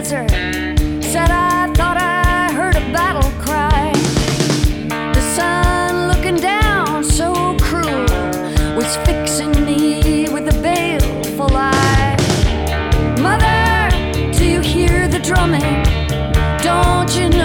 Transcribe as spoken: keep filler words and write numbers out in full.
desert. Said I thought I heard a battle cry. The sun looking down so cruel was fixing me with a baleful eye. Mother, do you hear the drumming? Don't you know